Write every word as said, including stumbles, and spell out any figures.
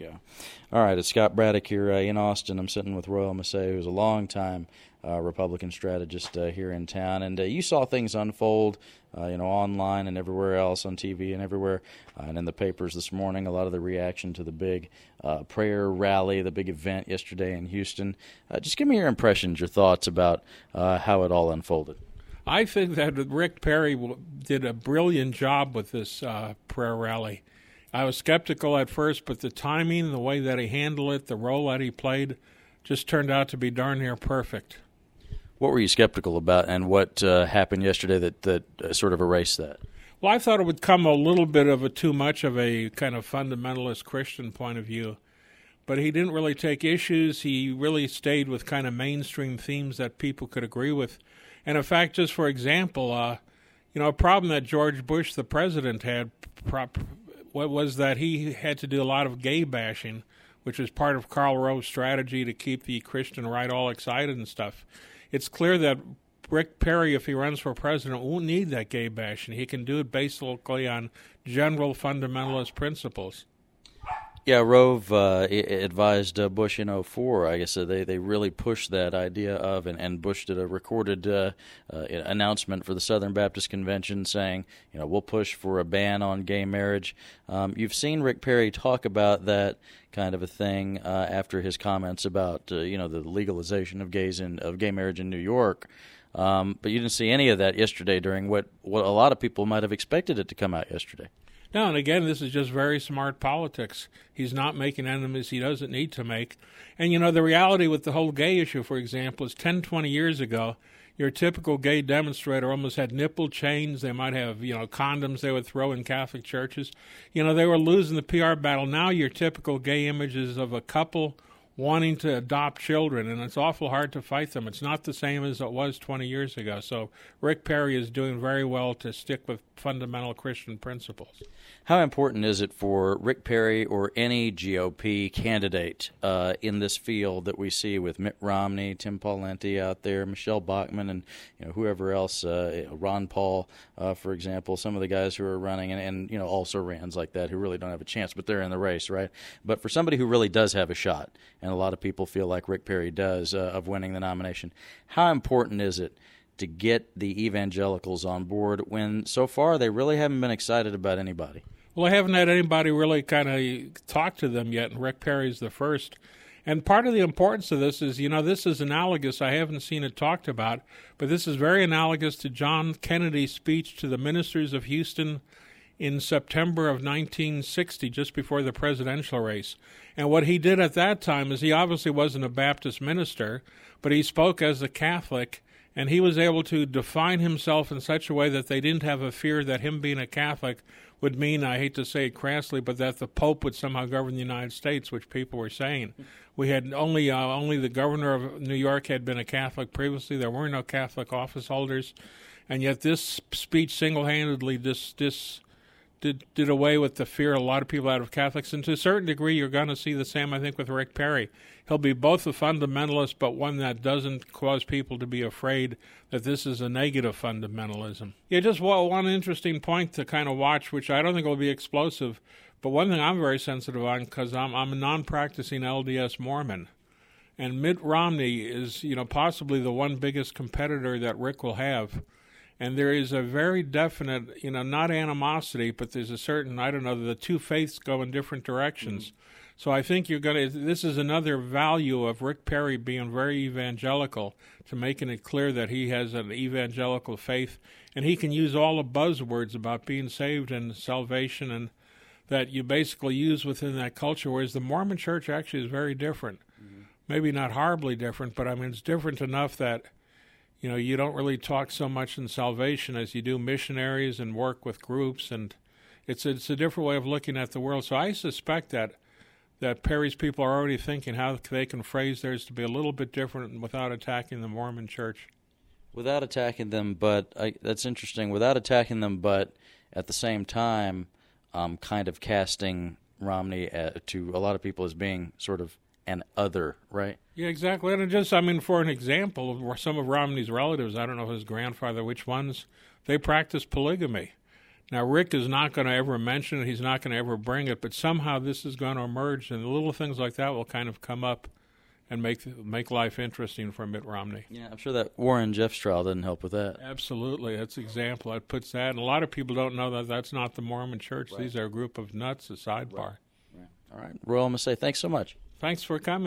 go. All right, it's Scott Braddock here uh, in Austin. I'm sitting with Royal Massey, who's a long-time uh, Republican strategist uh, here in town. And uh, you saw things unfold, uh, you know, online and everywhere else on T V and everywhere, uh, and in the papers this morning, a lot of the reaction to the big uh, prayer rally, the big event yesterday in Houston. Uh, just give me your impressions, your thoughts about uh, how it all unfolded. I think that Rick Perry did a brilliant job with this uh, prayer rally. I was skeptical at first, but the timing, the way that he handled it, the role that he played, just turned out to be darn near perfect. What were you skeptical about, and what uh, happened yesterday that, that uh, sort of erased that? Well, I thought it would come a little bit of a too much of a kind of fundamentalist Christian point of view. But he didn't really take issues. He really stayed with kind of mainstream themes that people could agree with. And in fact, just for example, uh, you know, a problem that George Bush, the president, had prop- what was that he had to do a lot of gay bashing, which was part of Karl Rove's strategy to keep the Christian right all excited and stuff. It's clear that Rick Perry, if he runs for president, won't need that gay bashing. He can do it basically on general fundamentalist principles. Yeah, Rove uh, advised uh, Bush in oh four. I guess uh, they, they really pushed that idea of, and, and Bush did a recorded uh, uh, announcement for the Southern Baptist Convention saying, you know, we'll push for a ban on gay marriage. Um, you've seen Rick Perry talk about that kind of a thing uh, after his comments about, uh, you know, the legalization of gays in, of gay marriage in New York. Um, but you didn't see any of that yesterday during what, what a lot of people might have expected it to come out yesterday. No, and again, this is just very smart politics. He's not making enemies he doesn't need to make. And, you know, the reality with the whole gay issue, for example, is ten, twenty years ago, your typical gay demonstrator almost had nipple chains. They might have, you know, condoms they would throw in Catholic churches. You know, they were losing the P R battle. Now your typical gay images of a couple wanting to adopt children, and it's awful hard to fight them. It's not the same as it was twenty years ago. So Rick Perry is doing very well to stick with fundamental Christian principles. How important is it for Rick Perry or any G O P candidate uh, in this field that we see with Mitt Romney, Tim Pawlenty out there, Michelle Bachmann, and you know whoever else, uh, Ron Paul, uh, for example, some of the guys who are running, and, and you know also Rands like that who really don't have a chance, but they're in the race, right? But for somebody who really does have a shot, and a lot of people feel like Rick Perry does, uh, of winning the nomination, how important is it to get the evangelicals on board when so far they really haven't been excited about anybody? Well, I haven't had anybody really kind of talk to them yet, and Rick Perry's the first. And part of the importance of this is, you know, this is analogous. I haven't seen it talked about, but this is very analogous to John Kennedy's speech to the ministers of Houston in September of nineteen sixty, just before the presidential race. And what he did at that time is he obviously wasn't a Baptist minister, but he spoke as a Catholic, and he was able to define himself in such a way that they didn't have a fear that him being a Catholic would mean, I hate to say it crassly, but that the Pope would somehow govern the United States, which people were saying. We had only uh, only the governor of New York had been a Catholic previously. There were no Catholic office holders, and yet this speech single-handedly dis, dis, did did away with the fear of a lot of people out of Catholics. And to a certain degree, you're going to see the same, I think, with Rick Perry. He'll be both a fundamentalist, but one that doesn't cause people to be afraid that this is a negative fundamentalism. Yeah, just one interesting point to kind of watch, which I don't think will be explosive, but one thing I'm very sensitive on, because I'm, I'm a non-practicing L D S Mormon, and Mitt Romney is, you know, possibly the one biggest competitor that Rick will have. And there is a very definite, you know, not animosity, but there's a certain, I don't know, the two faiths go in different directions. Mm-hmm. So I think you're going to, this is another value of Rick Perry being very evangelical, to making it clear that he has an evangelical faith, and he can use all the buzzwords about being saved and salvation and that you basically use within that culture, whereas the Mormon church actually is very different. Mm-hmm. Maybe not horribly different, but I mean, it's different enough that, you know, you don't really talk so much in salvation as you do missionaries and work with groups, and it's a, it's a different way of looking at the world. So I suspect that that Perry's people are already thinking how they can phrase theirs to be a little bit different without attacking the Mormon church. Without attacking them, but I, that's interesting. Without attacking them, but at the same time, um, kind of casting Romney uh, to a lot of people as being sort of an other, right? Yeah, exactly. And just, I mean, for an example, some of Romney's relatives, I don't know his grandfather, which ones, they practice polygamy. Now, Rick is not going to ever mention it. He's not going to ever bring it, but somehow this is going to emerge, and little things like that will kind of come up and make make life interesting for Mitt Romney. Yeah, I'm sure that Warren Jeffs trial didn't help with that. Absolutely. That's an example. That puts that, and a lot of people don't know that that's not the Mormon Church. Right. These are a group of nuts, a sidebar. Right. Right. All right. Royal, I'm going to say thanks so much. Thanks for coming.